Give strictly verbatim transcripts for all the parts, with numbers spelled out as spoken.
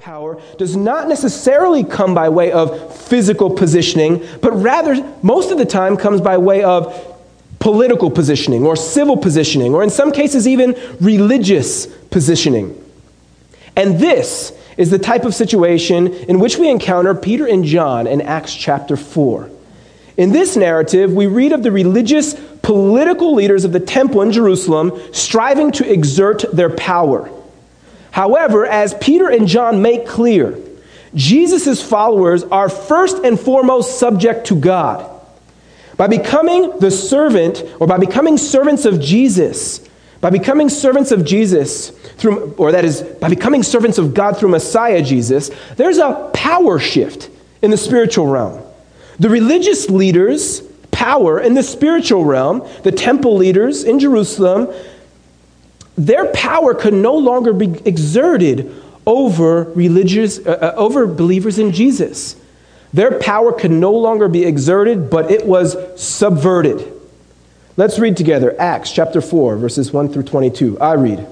power does not necessarily come by way of physical positioning, but rather, most of the time, comes by way of political positioning or civil positioning, or in some cases even religious positioning. And this is the type of situation in which we encounter Peter and John in Acts chapter four. In this narrative, we read of the religious, political leaders of the temple in Jerusalem striving to exert their power. However, as Peter and John make clear, Jesus' followers are first and foremost subject to God. By becoming the servant, or by becoming servants of Jesus, by becoming servants of Jesus, through, or that is, by becoming servants of God through Messiah Jesus, there's a power shift in the spiritual realm. The religious leaders' power in the spiritual realm, the temple leaders in Jerusalem, their power could no longer be exerted over religious, uh, over believers in Jesus. Their power could no longer be exerted, but it was subverted. Let's read together Acts chapter four, verses one through twenty-two. I read.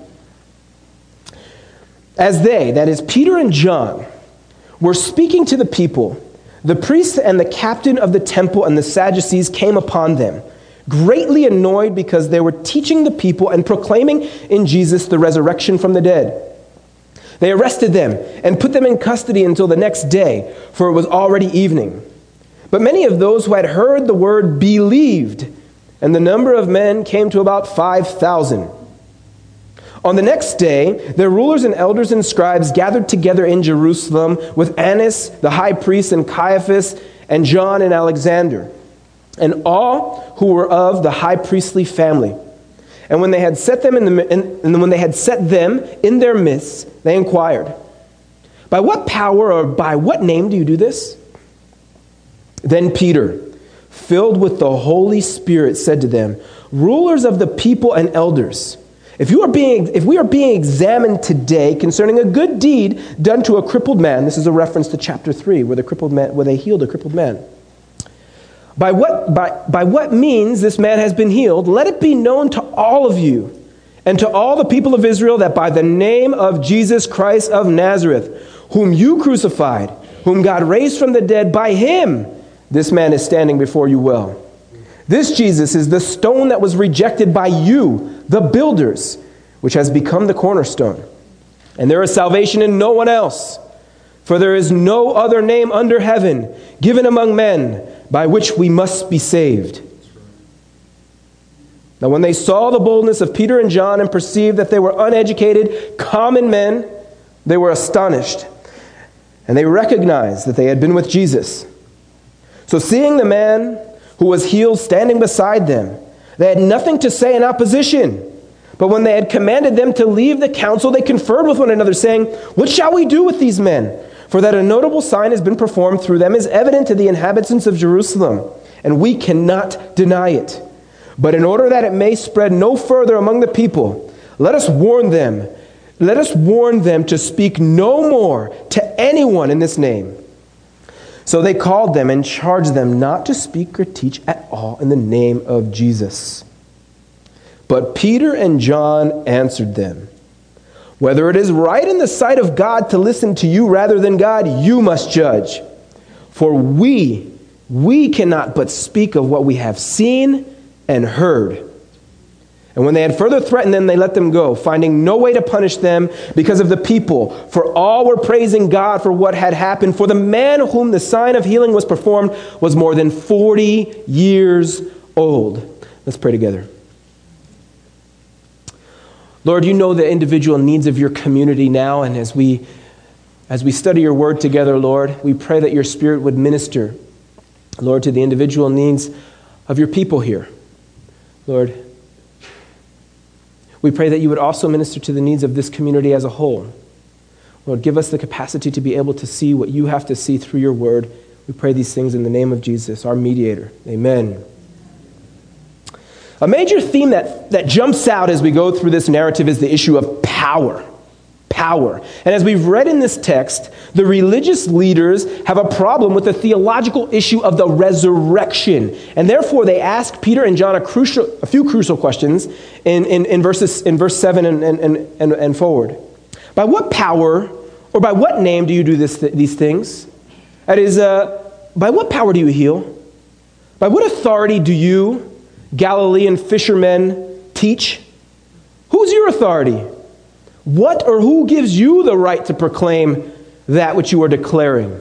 As they, that is Peter and John, were speaking to the people, the priests and the captain of the temple and the Sadducees came upon them, greatly annoyed because they were teaching the people and proclaiming in Jesus the resurrection from the dead. They arrested them and put them in custody until the next day, for it was already evening. But many of those who had heard the word believed, and the number of men came to about five thousand. On the next day, their rulers and elders and scribes gathered together in Jerusalem with Annas, the high priest, and Caiaphas, and John and Alexander, and all who were of the high priestly family. And when they had set them in the and when they had set them in their midst, they inquired, "By what power or by what name do you do this?" Then Peter, filled with the Holy Spirit, said to them, "Rulers of the people and elders, if you are being if we are being examined today concerning a good deed done to a crippled man," this is a reference to chapter three, where the crippled man where they healed a crippled man. By what, by, by what means this man has been healed, let it be known to all of you and to all the people of Israel that by the name of Jesus Christ of Nazareth, whom you crucified, whom God raised from the dead, by him this man is standing before you well. This Jesus is the stone that was rejected by you, the builders, which has become the cornerstone. And there is salvation in no one else, for there is no other name under heaven given among men by which we must be saved. Now when they saw the boldness of Peter and John and perceived that they were uneducated, common men, they were astonished. And they recognized that they had been with Jesus. So seeing the man who was healed standing beside them, they had nothing to say in opposition. But when they had commanded them to leave the council, they conferred with one another, saying, "What shall we do with these men? For that a notable sign has been performed through them is evident to the inhabitants of Jerusalem, and we cannot deny it. But in order that it may spread no further among the people, let us warn them, let us warn them to speak no more to anyone in this name." So they called them and charged them not to speak or teach at all in the name of Jesus. But Peter and John answered them, "Whether it is right in the sight of God to listen to you rather than God, you must judge. For we, we cannot but speak of what we have seen and heard." And when they had further threatened them, they let them go, finding no way to punish them because of the people. For all were praising God for what had happened. For the man whom the sign of healing was performed was more than forty years old. Let's pray together. Lord, you know the individual needs of your community now, and as we as we study your word together, Lord, we pray that your Spirit would minister, Lord, to the individual needs of your people here. Lord, we pray that you would also minister to the needs of this community as a whole. Lord, give us the capacity to be able to see what you have to see through your word. We pray these things in the name of Jesus, our mediator. Amen. A major theme that, that jumps out as we go through this narrative is the issue of power. Power. And as we've read in this text, the religious leaders have a problem with the theological issue of the resurrection. And therefore they ask Peter and John a crucial, a few crucial questions in, in, in, verses, in verse seven and, and, and, and forward. By what power Or by what name do you do this, these things? That is, uh, by what power do you heal? By what authority do you, Galilean fishermen, teach? Who's your authority? What or who gives you the right to proclaim that which you are declaring?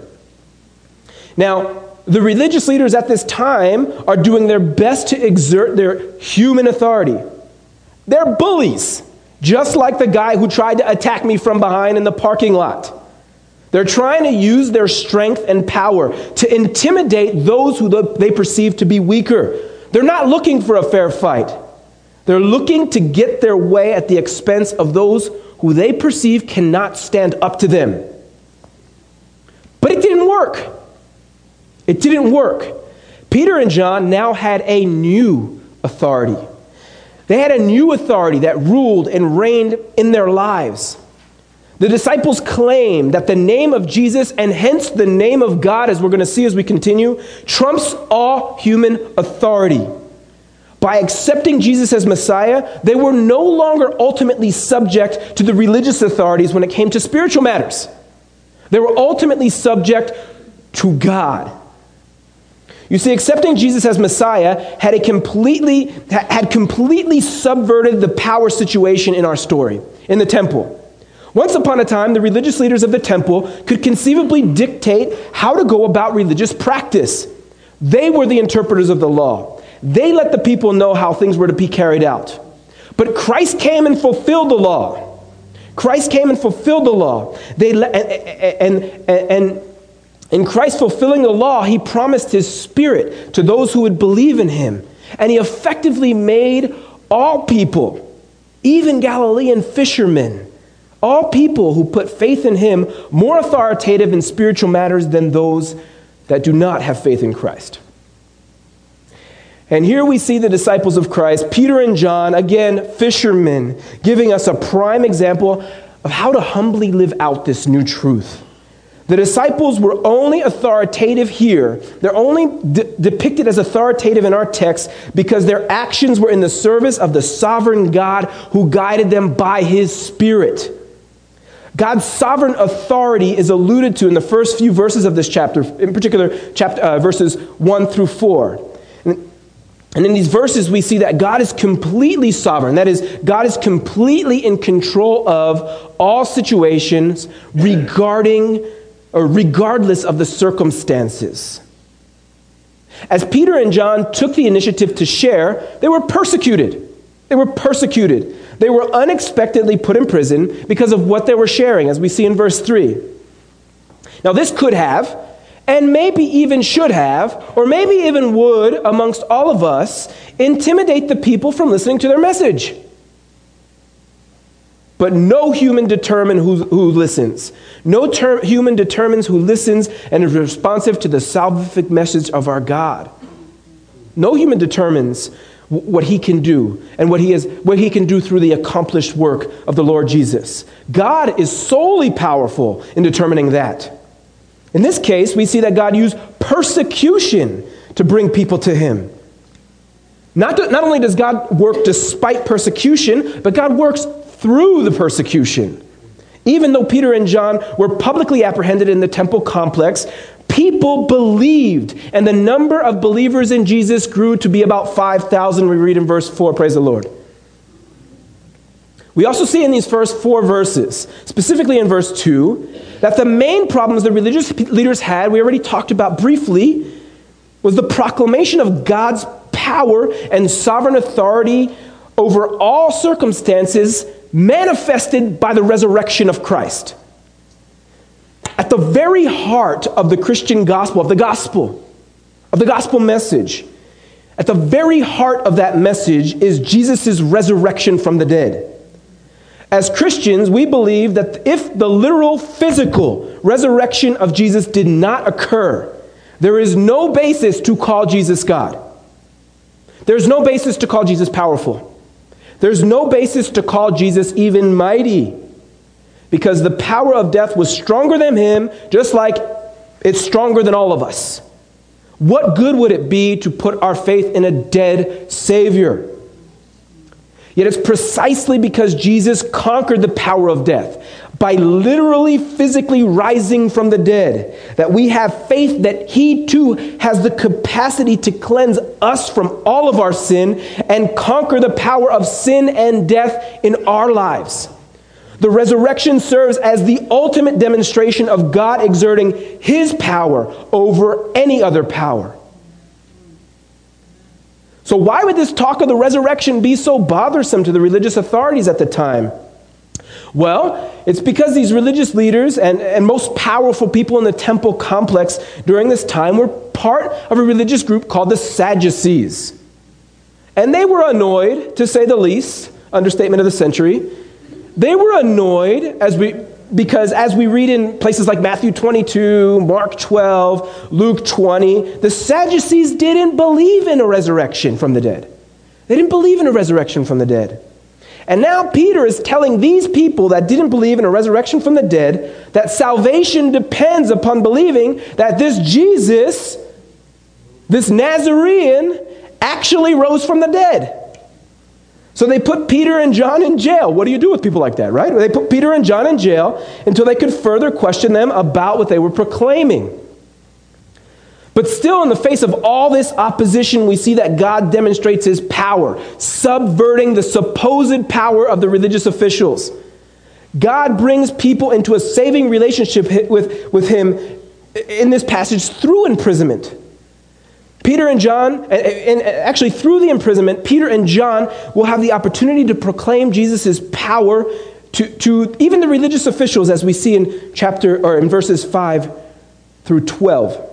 Now, the religious leaders at this time are doing their best to exert their human authority. They're bullies, just like the guy who tried to attack me from behind in the parking lot. They're trying to use their strength and power to intimidate those who they perceive to be weaker. They're not looking for a fair fight. They're looking to get their way at the expense of those who they perceive cannot stand up to them. But it didn't work. It didn't work. Peter and John now had a new authority. They had a new authority that ruled and reigned in their lives. The disciples claimed that the name of Jesus, and hence the name of God, as we're going to see as we continue, trumps all human authority. By accepting Jesus as Messiah, they were no longer ultimately subject to the religious authorities when it came to spiritual matters. They were ultimately subject to God. You see, accepting Jesus as Messiah had a completely had completely subverted the power situation in our story, in the temple. Once upon a time, the religious leaders of the temple could conceivably dictate how to go about religious practice. They were the interpreters of the law. They let the people know how things were to be carried out. But Christ came and fulfilled the law. Christ came and fulfilled the law. They let, and, and, and in Christ fulfilling the law, he promised his Spirit to those who would believe in him. And he effectively made all people, even Galilean fishermen, all people who put faith in him, more authoritative in spiritual matters than those that do not have faith in Christ. And here we see the disciples of Christ, Peter and John, again, fishermen, giving us a prime example of how to humbly live out this new truth. The disciples were only authoritative here. They're only de- depicted as authoritative in our text because their actions were in the service of the sovereign God who guided them by his Spirit. God's sovereign authority is alluded to in the first few verses of this chapter, in particular chapter, uh, verses one through four. And, and in these verses, we see that God is completely sovereign. That is, God is completely in control of all situations regarding or regardless of the circumstances. As Peter and John took the initiative to share, they were persecuted. They were persecuted. They were unexpectedly put in prison because of what they were sharing, as we see in verse three. Now, this could have, and maybe even should have, or maybe even would, amongst all of us, intimidate the people from listening to their message. But no human determines who, who listens. No ter- human determines who listens and is responsive to the salvific message of our God. No human determines w- what he can do and what he is, what he can do through the accomplished work of the Lord Jesus. God is solely powerful in determining that. In this case, we see that God used persecution to bring people to him. Not, to, not only does God work despite persecution, but God works through the persecution. Even though Peter and John were publicly apprehended in the temple complex, people believed, and the number of believers in Jesus grew to be about five thousand. We read in verse four, praise the Lord. We also see in these first four verses, specifically in verse two, that the main problems the religious leaders had, we already talked about briefly, was the proclamation of God's power and sovereign authority over all circumstances manifested by the resurrection of Christ. At the very heart of the Christian gospel, of the gospel, of the gospel message, at the very heart of that message is Jesus' resurrection from the dead. As Christians, we believe that if the literal physical resurrection of Jesus did not occur, there is no basis to call Jesus God. There's no basis to call Jesus powerful. There's no basis to call Jesus even mighty, because the power of death was stronger than him, just like it's stronger than all of us. What good would it be to put our faith in a dead Savior? Yet it's precisely because Jesus conquered the power of death by literally, physically rising from the dead, that we have faith that he too has the capacity to cleanse us from all of our sin and conquer the power of sin and death in our lives. The resurrection serves as the ultimate demonstration of God exerting his power over any other power. So why would this talk of the resurrection be so bothersome to the religious authorities at the time? Well, it's because these religious leaders and, and most powerful people in the temple complex during this time were part of a religious group called the Sadducees. And they were annoyed, to say the least, understatement of the century. They were annoyed as we because as we read in places like Matthew twenty-two, Mark twelve, Luke twenty, the Sadducees didn't believe in a resurrection from the dead. They didn't believe in a resurrection from the dead. And now Peter is telling these people that didn't believe in a resurrection from the dead that salvation depends upon believing that this Jesus, this Nazarene, actually rose from the dead. So they put Peter and John in jail. What do you do with people like that, right? They put Peter and John in jail until they could further question them about what they were proclaiming. But still, in the face of all this opposition, we see that God demonstrates his power, subverting the supposed power of the religious officials. God brings people into a saving relationship with, with him in this passage through imprisonment. Peter and John, and actually through the imprisonment, Peter and John will have the opportunity to proclaim Jesus' power to, to even the religious officials, as we see in chapter or in verses five through twelve.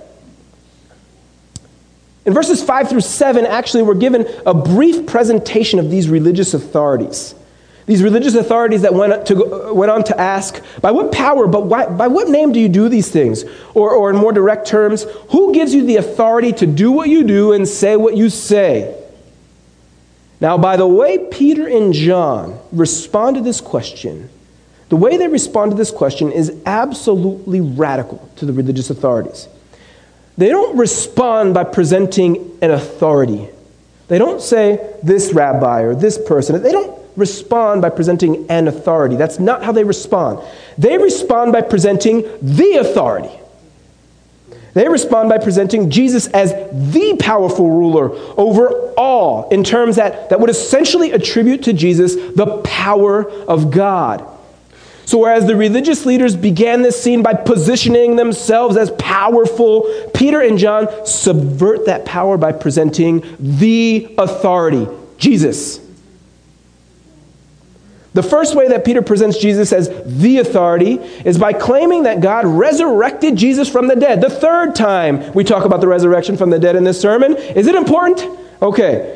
In verses five through seven, actually, we're given a brief presentation of these religious authorities. These religious authorities that went, to, went on to ask, by what power, but why, by what name do you do these things? Or, or in more direct terms, who gives you the authority to do what you do and say what you say? Now, by the way Peter and John respond to this question, the way they respond to this question is absolutely radical to the religious authorities. They don't respond by presenting an authority. They don't say this rabbi or this person. They don't respond by presenting an authority. That's not how they respond. They respond by presenting the authority. They respond by presenting Jesus as the powerful ruler over all, in terms that, that would essentially attribute to Jesus the power of God. So whereas the religious leaders began this scene by positioning themselves as powerful, Peter and John subvert that power by presenting the authority, Jesus. The first way that Peter presents Jesus as the authority is by claiming that God resurrected Jesus from the dead. The third time we talk about the resurrection from the dead in this sermon. Is it important? Okay.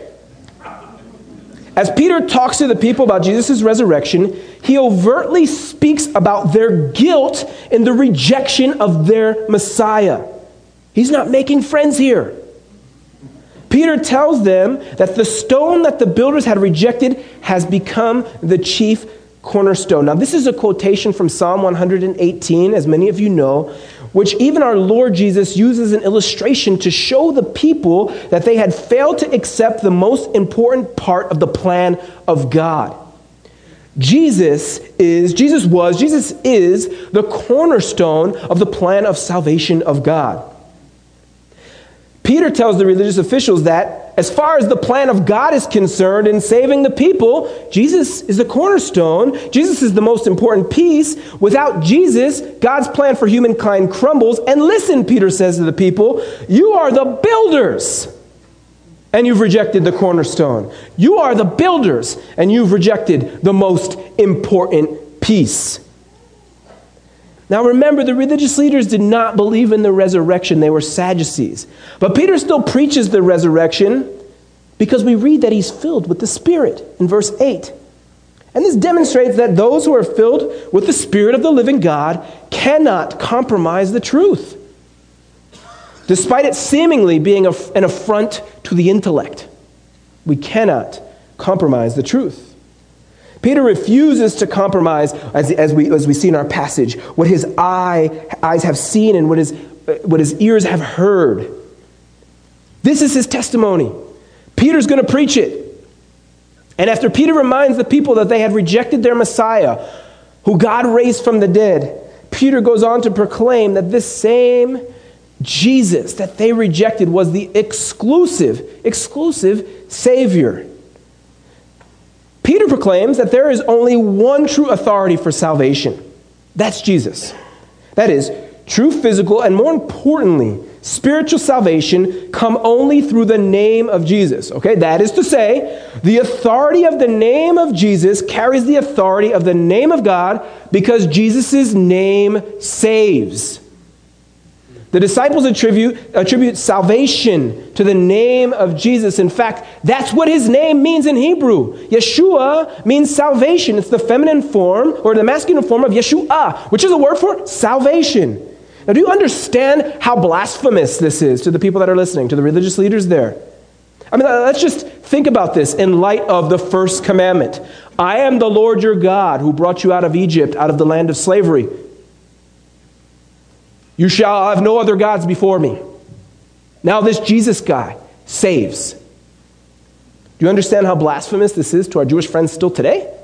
As Peter talks to the people about Jesus' resurrection, he overtly speaks about their guilt in the rejection of their Messiah. He's not making friends here. Peter tells them that the stone that the builders had rejected has become the chief cornerstone. Now, this is a quotation from Psalm one hundred eighteen, as many of you know, which even our Lord Jesus uses an illustration to show the people that they had failed to accept the most important part of the plan of God. Jesus is, Jesus was, Jesus is the cornerstone of the plan of salvation of God. Peter tells the religious officials that as far as the plan of God is concerned in saving the people, Jesus is the cornerstone. Jesus is the most important piece. Without Jesus, God's plan for humankind crumbles. And listen, Peter says to the people, you are the builders, and you've rejected the cornerstone. You are the builders, and you've rejected the most important piece. Now remember, the religious leaders did not believe in the resurrection. They were Sadducees. But Peter still preaches the resurrection because we read that he's filled with the Spirit in verse eight. And this demonstrates that those who are filled with the Spirit of the living God cannot compromise the truth, despite it seemingly being an affront to the intellect. We cannot compromise the truth. Peter refuses to compromise, as, as, we, as we see in our passage, what his eye, eyes have seen and what his, what his ears have heard. This is his testimony. Peter's going to preach it. And after Peter reminds the people that they had rejected their Messiah, who God raised from the dead, Peter goes on to proclaim that this same Jesus that they rejected was the exclusive, exclusive Savior. Peter proclaims that there is only one true authority for salvation. That's Jesus. That is, true physical and, more importantly, spiritual salvation come only through the name of Jesus. Okay, that is to say, the authority of the name of Jesus carries the authority of the name of God because Jesus' name saves. The disciples attribute, attribute salvation to the name of Jesus. In fact, that's what his name means in Hebrew. Yeshua means salvation. It's the feminine form or the masculine form of Yeshua, which is a word for salvation. Now, do you understand how blasphemous this is to the people that are listening, to the religious leaders there? I mean, let's just think about this in light of the first commandment. I am the Lord your God who brought you out of Egypt, out of the land of slavery. You shall have no other gods before me. Now this Jesus guy saves. Do you understand how blasphemous this is to our Jewish friends still today?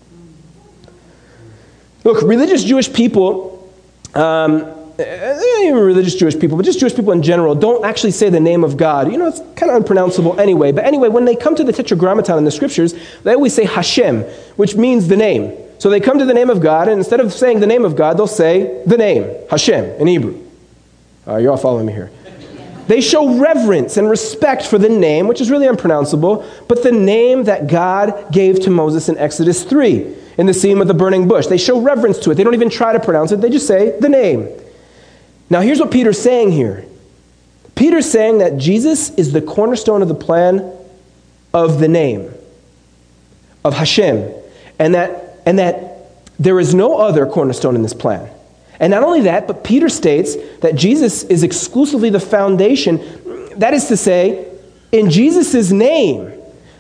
Look, religious Jewish people, um, not even religious Jewish people, but just Jewish people in general, don't actually say the name of God. You know, it's kind of unpronounceable anyway. But anyway, when they come to the Tetragrammaton in the scriptures, they always say Hashem, which means the name. So they come to the name of God, and instead of saying the name of God, they'll say the name, Hashem, in Hebrew. Uh, you're all following me here. They show reverence and respect for the name, which is really unpronounceable, but the name that God gave to Moses in Exodus three, in the scene with the burning bush. They show reverence to it. They don't even try to pronounce it. They just say the name. Now here's what Peter's saying here. Peter's saying that Jesus is the cornerstone of the plan of the name, of Hashem, and that and that there is no other cornerstone in this plan. And not only that, but Peter states that Jesus is exclusively the foundation. That is to say, in Jesus' name,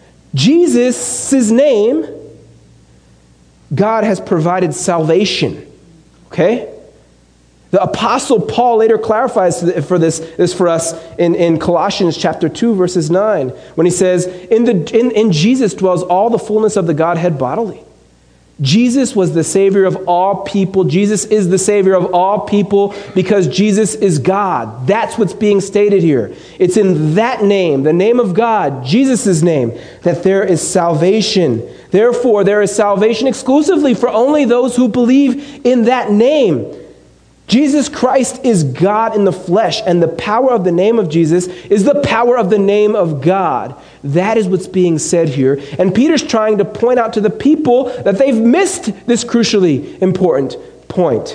Jesus' name, God has provided salvation. Okay? The Apostle Paul later clarifies for this, this for us in, in Colossians chapter two, verses nine, when he says, in, the, in, in Jesus dwells all the fullness of the Godhead bodily. Jesus was the Savior of all people. Jesus is the Savior of all people because Jesus is God. That's what's being stated here. It's in that name, the name of God, Jesus' name, that there is salvation. Therefore, there is salvation exclusively for only those who believe in that name. Jesus Christ is God in the flesh, and the power of the name of Jesus is the power of the name of God. That is what's being said here. And Peter's trying to point out to the people that they've missed this crucially important point.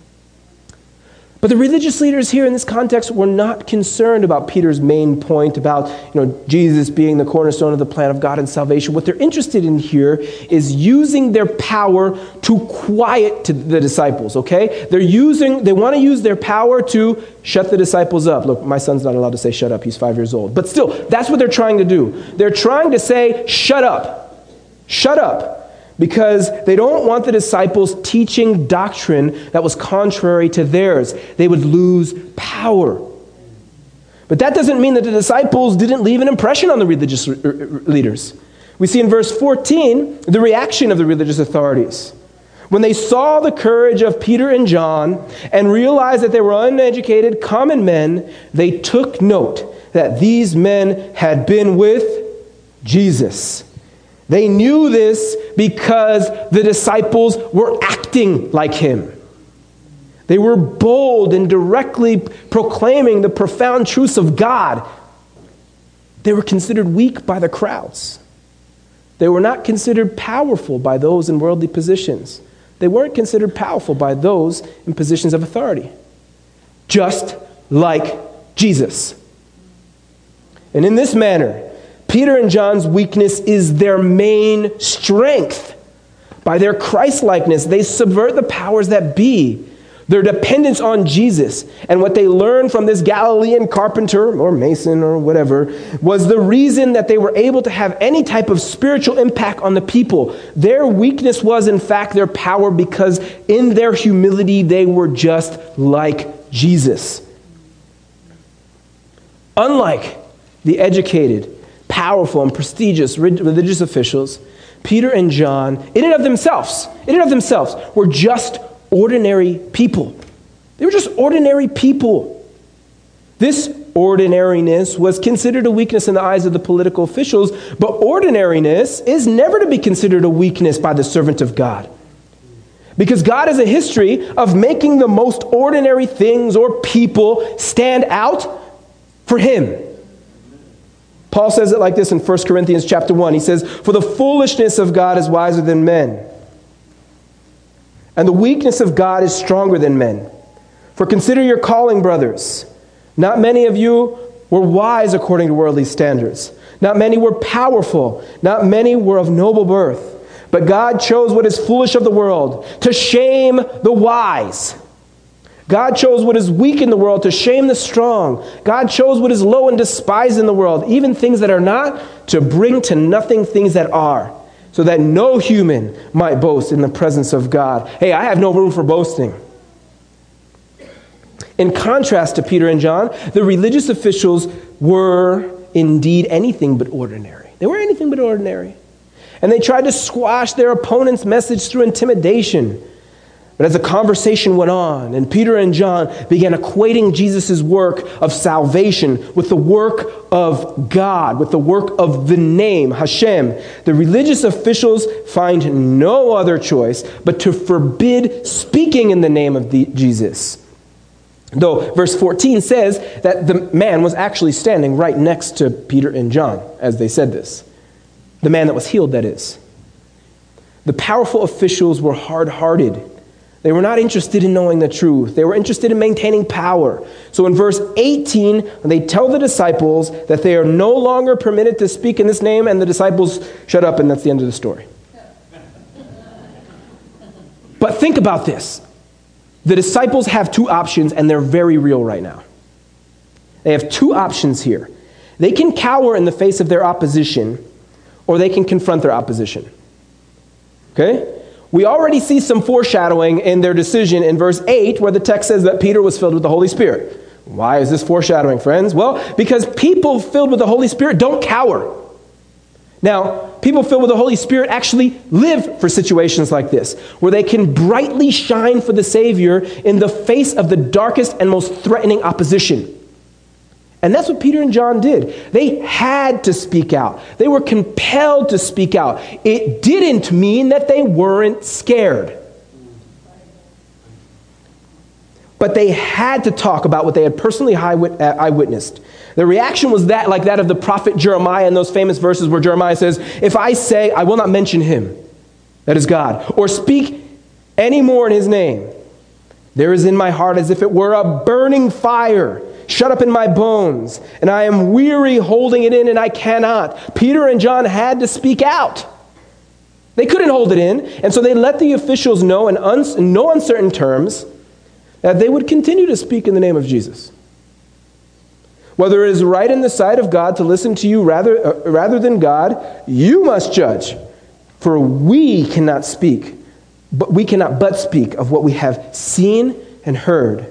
But the religious leaders here in this context were not concerned about Peter's main point about, you know, Jesus being the cornerstone of the plan of God and salvation. What they're interested in here is using their power to quiet to the disciples, okay? They're using, they want to use their power to shut the disciples up. Look, my son's not allowed to say shut up. He's five years old. But still, that's what they're trying to do. They're trying to say, shut up. Shut up. Because they don't want the disciples teaching doctrine that was contrary to theirs. They would lose power. But that doesn't mean that the disciples didn't leave an impression on the religious leaders. We see in verse fourteen the reaction of the religious authorities. When they saw the courage of Peter and John and realized that they were uneducated, common men, they took note that these men had been with Jesus. They knew this because the disciples were acting like him. They were bold in directly proclaiming the profound truths of God. They were considered weak by the crowds. They were not considered powerful by those in worldly positions. They weren't considered powerful by those in positions of authority. Just like Jesus. And in this manner, Peter and John's weakness is their main strength. By their Christ-likeness, they subvert the powers that be. Their dependence on Jesus and what they learned from this Galilean carpenter or mason or whatever was the reason that they were able to have any type of spiritual impact on the people. Their weakness was, in fact, their power because in their humility, they were just like Jesus. Unlike the educated, powerful, and prestigious religious officials, Peter and John, in and of themselves, in and of themselves, were just ordinary people. They were just ordinary people. This ordinariness was considered a weakness in the eyes of the political officials, but ordinariness is never to be considered a weakness by the servant of God. Because God has a history of making the most ordinary things or people stand out for him. Paul says it like this in First Corinthians chapter one. He says, "For the foolishness of God is wiser than men, and the weakness of God is stronger than men. For consider your calling, brothers. Not many of you were wise according to worldly standards. Not many were powerful. Not many were of noble birth. But God chose what is foolish of the world to shame the wise. God chose what is weak in the world to shame the strong. God chose what is low and despised in the world, even things that are not, to bring to nothing things that are, so that no human might boast in the presence of God." Hey, I have no room for boasting. In contrast to Peter and John, the religious officials were indeed anything but ordinary. They were anything but ordinary. And they tried to squash their opponent's message through intimidation. But as the conversation went on, and Peter and John began equating Jesus' work of salvation with the work of God, with the work of the name, Hashem, the religious officials find no other choice but to forbid speaking in the name of the, Jesus. Though verse fourteen says that the man was actually standing right next to Peter and John as they said this. The man that was healed, that is. The powerful officials were hard-hearted. They were not interested in knowing the truth. They were interested in maintaining power. So in verse eighteen, they tell the disciples that they are no longer permitted to speak in this name, and the disciples shut up, and that's the end of the story. But think about this. The disciples have two options, and they're very real right now. They have two options here. They can cower in the face of their opposition, or they can confront their opposition. Okay? We already see some foreshadowing in their decision in verse eight, where the text says that Peter was filled with the Holy Spirit. Why is this foreshadowing, friends? Well, because people filled with the Holy Spirit don't cower. Now, people filled with the Holy Spirit actually live for situations like this, where they can brightly shine for the Savior in the face of the darkest and most threatening opposition. And that's what Peter and John did. They had to speak out. They were compelled to speak out. It didn't mean that they weren't scared. But they had to talk about what they had personally eyewitnessed. The reaction was that, like that of the prophet Jeremiah in those famous verses where Jeremiah says, "If I say, I will not mention him," that is God, "or speak any more in his name, there is in my heart as if it were a burning fire, shut up in my bones, and I am weary holding it in, and I cannot." Peter and John had to speak out. They couldn't hold it in, and so they let the officials know in, uns- in no uncertain terms that they would continue to speak in the name of Jesus. Whether it is right in the sight of God to listen to you rather, uh, rather than God, you must judge, for we cannot speak, but we cannot but speak of what we have seen and heard.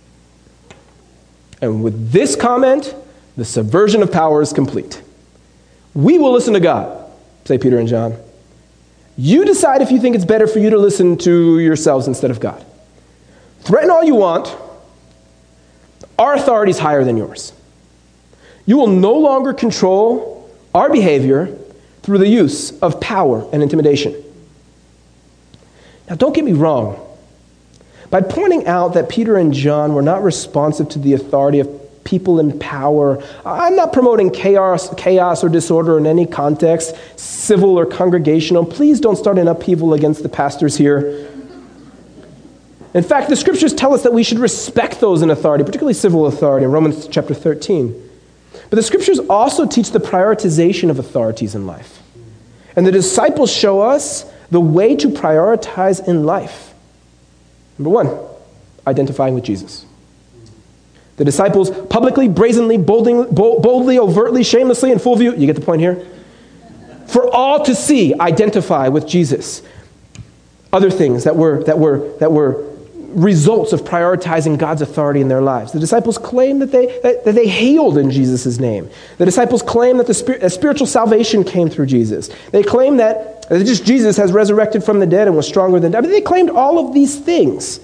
And with this comment, the subversion of power is complete. We will listen to God, say Peter and John. You decide if you think it's better for you to listen to yourselves instead of God. Threaten all you want. Our authority is higher than yours. You will no longer control our behavior through the use of power and intimidation. Now, don't get me wrong. By pointing out that Peter and John were not responsive to the authority of people in power, I'm not promoting chaos, chaos or disorder in any context, civil or congregational. Please don't start an upheaval against the pastors here. In fact, the scriptures tell us that we should respect those in authority, particularly civil authority in Romans chapter thirteen. But the scriptures also teach the prioritization of authorities in life. And the disciples show us the way to prioritize in life. Number one, identifying with Jesus. The disciples publicly, brazenly, boldly, boldly, overtly, shamelessly, in full view, you get the point here? For all to see, identify with Jesus. Other things that were, that were, that were results of prioritizing God's authority in their lives. The disciples claim that they, that, that they healed in Jesus' name. The disciples claim that the spirit, that spiritual salvation came through Jesus. They claim that That just Jesus has resurrected from the dead and was stronger than death. I mean, they claimed all of these things.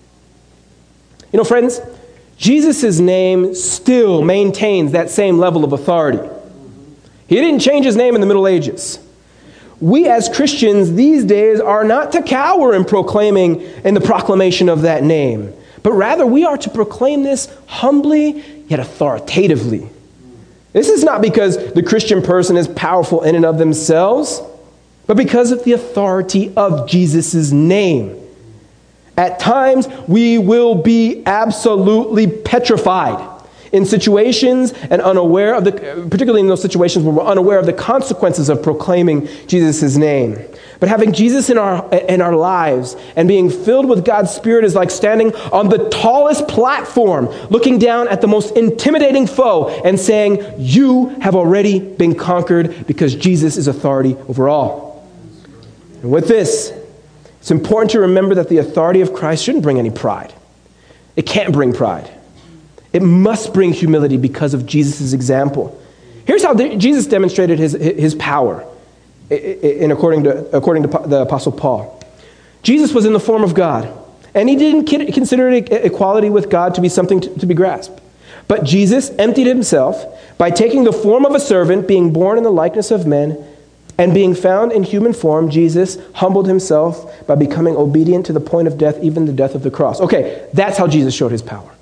You know, friends, Jesus' name still maintains that same level of authority. He didn't change his name in the Middle Ages. We as Christians these days are not to cower in proclaiming in the proclamation of that name, but rather we are to proclaim this humbly yet authoritatively. This is not because the Christian person is powerful in and of themselves, but because of the authority of Jesus' name. At times, we will be absolutely petrified in situations and unaware of the, particularly in those situations where we're unaware of the consequences of proclaiming Jesus' name. But having Jesus in our, in our lives and being filled with God's Spirit is like standing on the tallest platform, looking down at the most intimidating foe and saying, you have already been conquered because Jesus is authority over all. And with this, it's important to remember that the authority of Christ shouldn't bring any pride. It can't bring pride. It must bring humility because of Jesus' example. Here's how Jesus demonstrated his, his power, in according to, according to the Apostle Paul. Jesus was in the form of God, and he didn't consider equality with God to be something to, to be grasped. But Jesus emptied himself by taking the form of a servant, being born in the likeness of men, and being found in human form. Jesus humbled himself by becoming obedient to the point of death, even the death of the cross. Okay, that's how Jesus showed his power.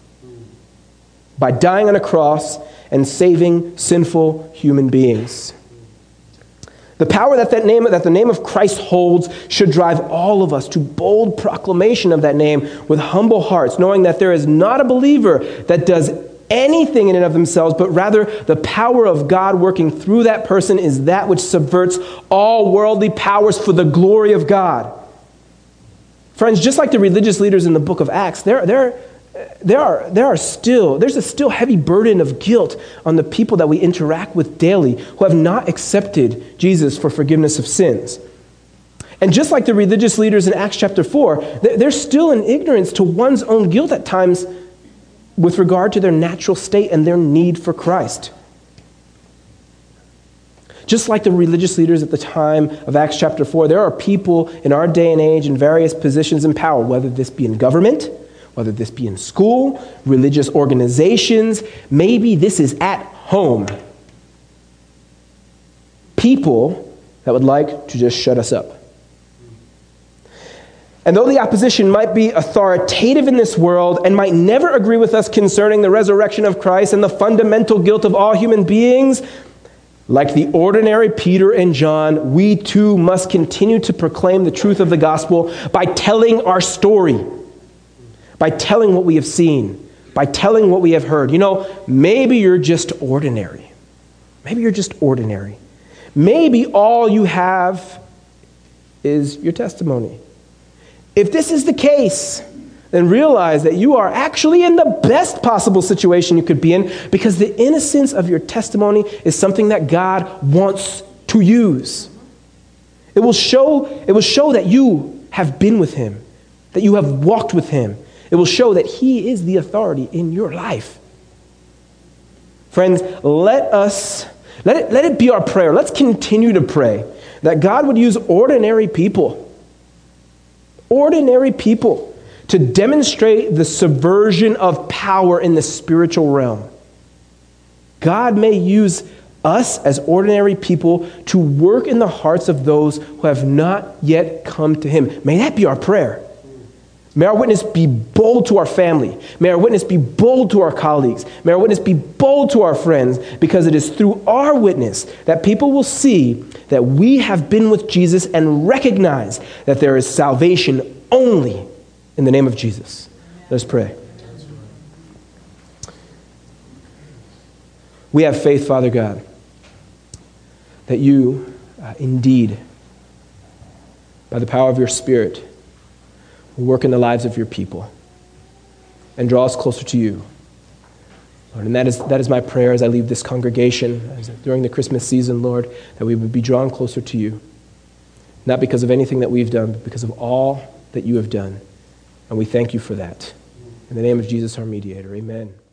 By dying on a cross and saving sinful human beings. The power that, that, name, that the name of Christ holds should drive all of us to bold proclamation of that name with humble hearts, knowing that there is not a believer that does anything in and of themselves, but rather the power of God working through that person is that which subverts all worldly powers for the glory of God. Friends, just like the religious leaders in the book of Acts, they're, they're There are, there are still, there's a still heavy burden of guilt on the people that we interact with daily who have not accepted Jesus for forgiveness of sins. And just like the religious leaders in Acts chapter four, they're still in ignorance to one's own guilt at times with regard to their natural state and their need for Christ. Just like the religious leaders at the time of Acts chapter four, there are people in our day and age in various positions in power, whether this be in government, whether this be in school, religious organizations, maybe this is at home. People that would like to just shut us up. And though the opposition might be authoritative in this world and might never agree with us concerning the resurrection of Christ and the fundamental guilt of all human beings, like the ordinary Peter and John, we too must continue to proclaim the truth of the gospel by telling our story. By telling what we have seen, by telling what we have heard. You know, maybe you're just ordinary. Maybe you're just ordinary. Maybe all you have is your testimony. If this is the case, then realize that you are actually in the best possible situation you could be in, because the innocence of your testimony is something that God wants to use. It will show, it will show that you have been with him, that you have walked with him. It will show that he is the authority in your life. Friends, let us, let it, let it be our prayer. Let's continue to pray that God would use ordinary people, ordinary people, to demonstrate the subversion of power in the spiritual realm. God may use us as ordinary people to work in the hearts of those who have not yet come to him. May that be our prayer. May our witness be bold to our family. May our witness be bold to our colleagues. May our witness be bold to our friends, because it is through our witness that people will see that we have been with Jesus and recognize that there is salvation only in the name of Jesus. Let's pray. We have faith, Father God, that you uh, indeed, by the power of your Spirit, work in the lives of your people and draw us closer to you. Lord, and that is, that is my prayer as I leave this congregation as, during the Christmas season, Lord, that we would be drawn closer to you, not because of anything that we've done, but because of all that you have done. And we thank you for that. In the name of Jesus, our mediator, amen.